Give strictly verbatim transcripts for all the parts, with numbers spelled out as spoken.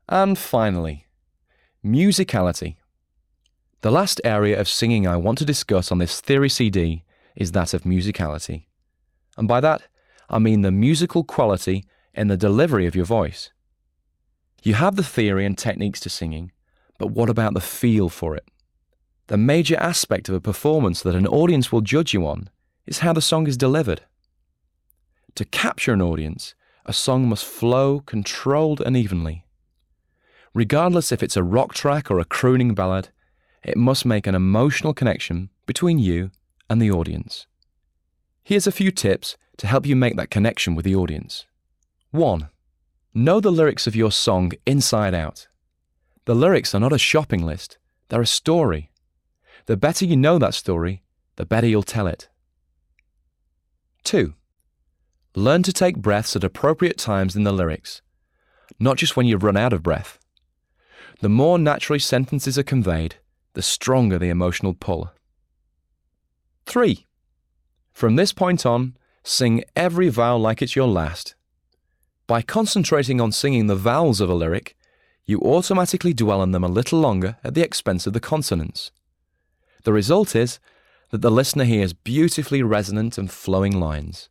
And finally, musicality. The last area of singing I want to discuss on this theory C D is that of musicality. And by that, I mean the musical quality in the delivery of your voice. You have the theory and techniques to singing, but what about the feel for it? The major aspect of a performance that an audience will judge you on is how the song is delivered. To capture an audience, a song must flow controlled and evenly. Regardless if it's a rock track or a crooning ballad, it must make an emotional connection between you and the audience. Here's a few tips to help you make that connection with the audience. one. Know the lyrics of your song inside out. The lyrics are not a shopping list, they're a story. The better you know that story, the better you'll tell it. two. Learn to take breaths at appropriate times in the lyrics, not just when you've run out of breath. The more naturally sentences are conveyed, the stronger the emotional pull. three. From this point on, sing every vowel like it's your last. By concentrating on singing the vowels of a lyric, you automatically dwell on them a little longer at the expense of the consonants. The result is that the listener hears beautifully resonant and flowing lines.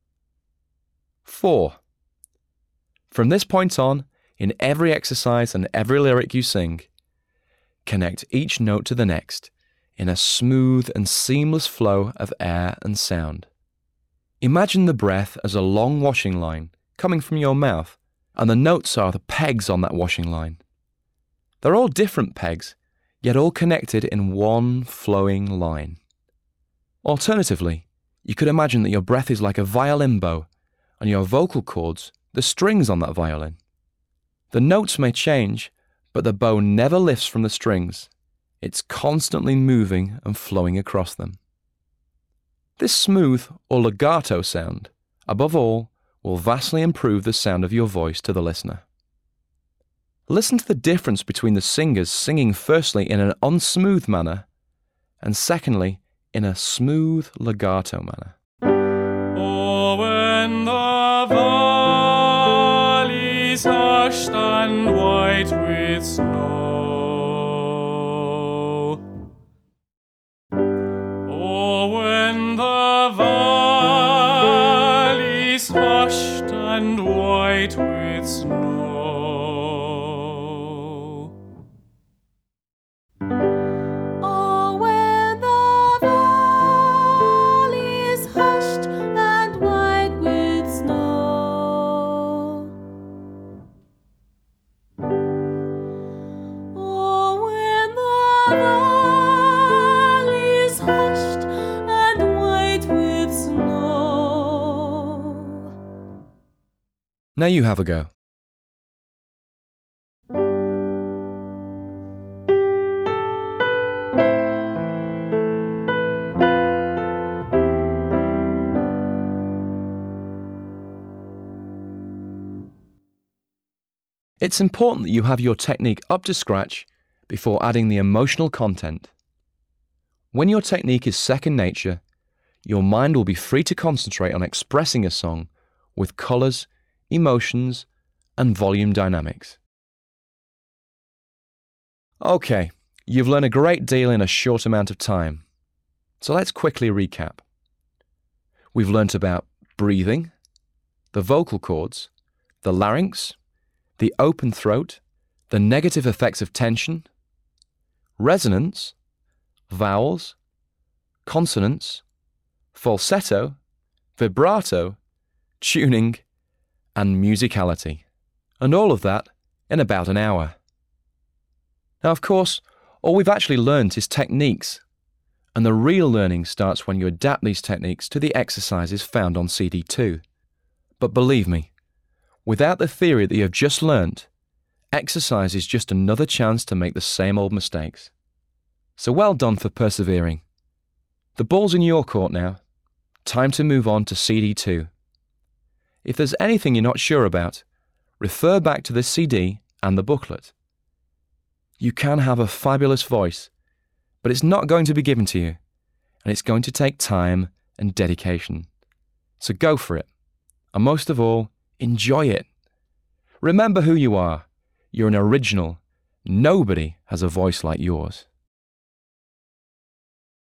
four. From this point on, in every exercise and every lyric you sing, connect each note to the next in a smooth and seamless flow of air and sound. Imagine the breath as a long washing line coming from your mouth, and the notes are the pegs on that washing line. They're all different pegs, yet all connected in one flowing line. Alternatively, you could imagine that your breath is like a violin bow, and your vocal cords, the strings on that violin. The notes may change, but the bow never lifts from the strings. It's constantly moving and flowing across them. This smooth or legato sound, above all, will vastly improve the sound of your voice to the listener. Listen to the difference between the singers singing firstly in an unsmooth manner and secondly in a smooth legato manner. Oh, when the valleys hushed and white with snow. Oh, when the valleys hushed and white with snow. Oh, when the valleys hushed and white with snow. Oh, when the valleys hushed and white with snow. Now you have a go. It's important that you have your technique up to scratch before adding the emotional content. When your technique is second nature, your mind will be free to concentrate on expressing a song with colours, emotions, and volume dynamics. Okay, you've learned a great deal in a short amount of time. So let's quickly recap. We've learnt about breathing, the vocal cords, the larynx, the open throat, the negative effects of tension, resonance, vowels, consonants, falsetto, vibrato, tuning, and musicality, and all of that in about an hour. Now, of course, all we've actually learnt is techniques, and the real learning starts when you adapt these techniques to the exercises found on C D two. But believe me, without the theory that you have just learnt, exercise is just another chance to make the same old mistakes. So well done for persevering. The ball's in your court now. Time to move on to C D two. If there's anything you're not sure about, refer back to this C D and the booklet. You can have a fabulous voice, but it's not going to be given to you, and it's going to take time and dedication. So go for it, and most of all, enjoy it. Remember who you are. You're an original. Nobody has a voice like yours.